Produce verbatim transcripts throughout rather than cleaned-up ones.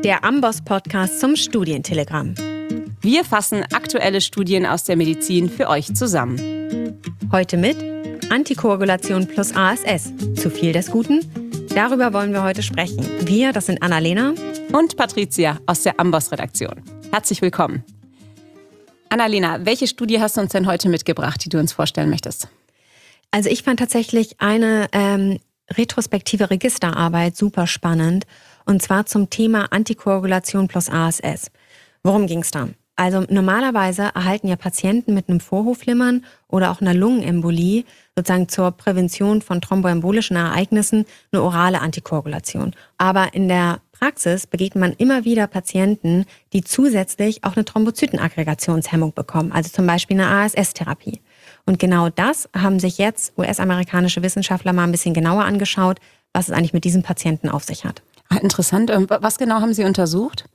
der Amboss-Podcast zum Studientelegramm. Wir fassen aktuelle Studien aus der Medizin für euch zusammen. Heute mit Antikoagulation plus A S S. Zu viel des Guten? Darüber wollen wir heute sprechen. Wir, das sind Annalena und Patricia aus der Amboss-Redaktion. Herzlich willkommen. Annalena, welche Studie hast du uns denn heute mitgebracht, die du uns vorstellen möchtest? Also ich fand tatsächlich eine ähm, retrospektive Registerarbeit super spannend. Und zwar zum Thema Antikoagulation plus A S S. Worum ging es da? Also normalerweise erhalten ja Patienten mit einem Vorhofflimmern oder auch einer Lungenembolie sozusagen zur Prävention von thromboembolischen Ereignissen eine orale Antikoagulation. Aber in der Praxis begegnet man immer wieder Patienten, die zusätzlich auch eine Thrombozytenaggregationshemmung bekommen, also zum Beispiel eine A S S-Therapie. Und genau das haben sich jetzt U S-amerikanische Wissenschaftler mal ein bisschen genauer angeschaut, was es eigentlich mit diesen Patienten auf sich hat. Ah, interessant. Was genau haben Sie untersucht?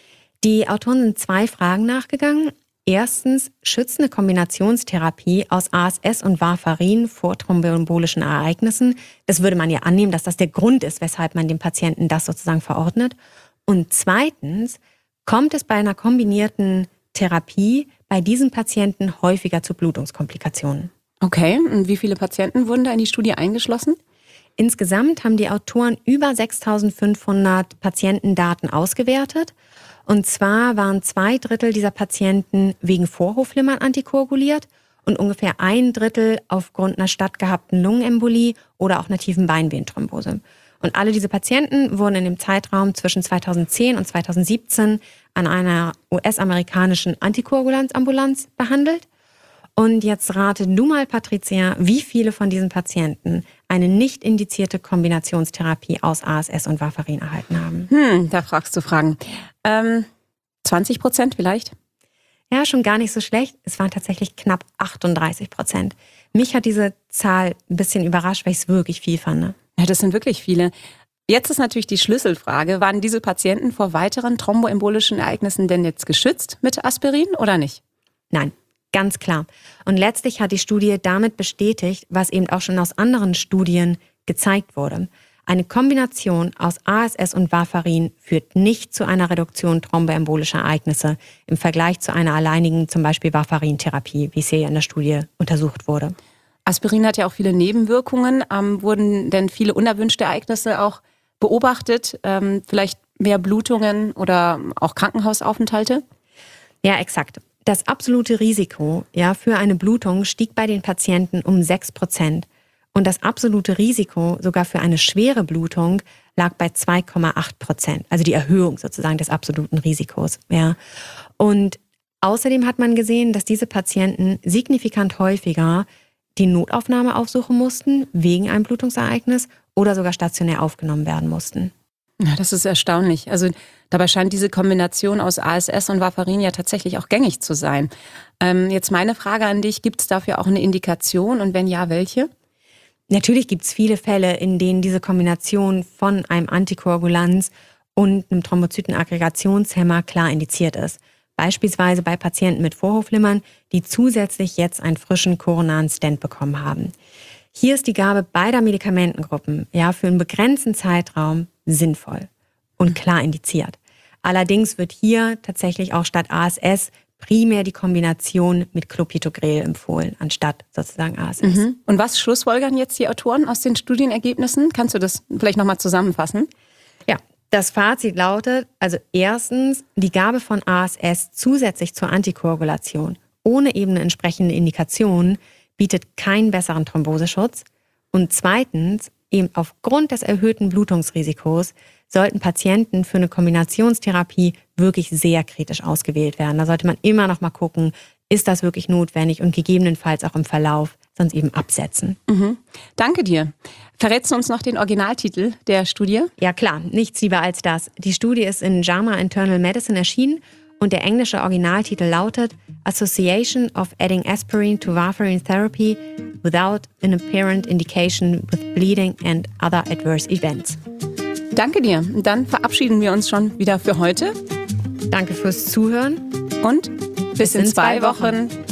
Die Autoren sind zwei Fragen nachgegangen. Erstens, schützt eine Kombinationstherapie aus A S S und Warfarin vor thromboembolischen Ereignissen? Das würde man ja annehmen, dass das der Grund ist, weshalb man dem Patienten das sozusagen verordnet. Und zweitens, kommt es bei einer kombinierten Therapie bei diesen Patienten häufiger zu Blutungskomplikationen? Okay, und wie viele Patienten wurden da in die Studie eingeschlossen? Insgesamt haben die Autoren über sechstausendfünfhundert Patientendaten ausgewertet. Und zwar waren zwei Drittel dieser Patienten wegen Vorhofflimmern antikoaguliert und ungefähr ein Drittel aufgrund einer stattgehabten Lungenembolie oder auch einer tiefen Beinvenenthrombose. Und alle diese Patienten wurden in dem Zeitraum zwischen zweitausendzehn und zweitausendsiebzehn an einer U S-amerikanischen Antikoagulanzambulanz behandelt. Und jetzt rate du mal, Patricia, wie viele von diesen Patienten eine nicht indizierte Kombinationstherapie aus A S S und Warfarin erhalten haben? Hm, da fragst du Fragen. Ähm, zwanzig Prozent vielleicht? Ja, schon gar nicht so schlecht. Es waren tatsächlich knapp achtunddreißig Prozent. Mich hat diese Zahl ein bisschen überrascht, weil ich es wirklich viel fand. Ja, das sind wirklich viele. Jetzt ist natürlich die Schlüsselfrage, waren diese Patienten vor weiteren thromboembolischen Ereignissen denn jetzt geschützt mit Aspirin oder nicht? Nein. Ganz klar. Und letztlich hat die Studie damit bestätigt, was eben auch schon aus anderen Studien gezeigt wurde. Eine Kombination aus A S S und Warfarin führt nicht zu einer Reduktion thromboembolischer Ereignisse im Vergleich zu einer alleinigen, zum Beispiel Warfarin-Therapie, wie es hier in der Studie untersucht wurde. Aspirin hat ja auch viele Nebenwirkungen. Ähm, wurden denn viele unerwünschte Ereignisse auch beobachtet? Ähm, vielleicht mehr Blutungen oder auch Krankenhausaufenthalte? Ja, exakt. Das absolute Risiko ja, für eine Blutung stieg bei den Patienten um sechs Prozent. Und das absolute Risiko sogar für eine schwere Blutung lag bei zwei Komma acht Prozent. Also die Erhöhung sozusagen des absoluten Risikos. Ja. Und außerdem hat man gesehen, dass diese Patienten signifikant häufiger die Notaufnahme aufsuchen mussten, wegen einem Blutungsereignis oder sogar stationär aufgenommen werden mussten. Ja, das ist erstaunlich. Also dabei scheint diese Kombination aus A S S und Warfarin ja tatsächlich auch gängig zu sein. Ähm, jetzt meine Frage an dich, gibt es dafür auch eine Indikation und wenn ja, welche? Natürlich gibt es viele Fälle, in denen diese Kombination von einem Antikoagulanz und einem Thrombozytenaggregationshemmer klar indiziert ist. Beispielsweise bei Patienten mit Vorhofflimmern, die zusätzlich jetzt einen frischen koronaren Stent bekommen haben. Hier ist die Gabe beider Medikamentengruppen ja, für einen begrenzten Zeitraum sinnvoll und klar indiziert. Allerdings wird hier tatsächlich auch statt A S S primär die Kombination mit Clopidogrel empfohlen, anstatt sozusagen A S S. Mhm. Und was schlussfolgern jetzt die Autoren aus den Studienergebnissen? Kannst du das vielleicht nochmal zusammenfassen? Ja, das Fazit lautet, also erstens, die Gabe von A S S zusätzlich zur Antikoagulation ohne eben eine entsprechende Indikation bietet keinen besseren Thromboseschutz. Und zweitens, eben aufgrund des erhöhten Blutungsrisikos sollten Patienten für eine Kombinationstherapie wirklich sehr kritisch ausgewählt werden. Da sollte man immer noch mal gucken, ist das wirklich notwendig und gegebenenfalls auch im Verlauf sonst eben absetzen. Mhm. Danke dir. Verrätst du uns noch den Originaltitel der Studie? Ja klar, nichts lieber als das. Die Studie ist in J A M A Internal Medicine erschienen und der englische Originaltitel lautet Association of adding aspirin to warfarin therapy without an apparent indication with bleeding and other adverse events. Danke dir. Dann verabschieden wir uns schon wieder für heute. Danke fürs Zuhören und bis, bis in, in zwei, zwei Wochen. Wochen.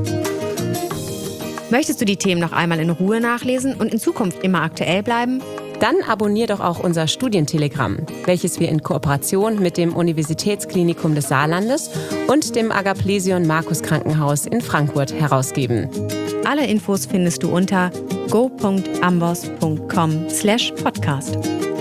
Möchtest du die Themen noch einmal in Ruhe nachlesen und in Zukunft immer aktuell bleiben? Dann abonnier doch auch unser Studientelegramm, welches wir in Kooperation mit dem Universitätsklinikum des Saarlandes und dem Agaplesion Markus Krankenhaus in Frankfurt herausgeben. Alle Infos findest du unter go punkt ambos punkt com slash podcast.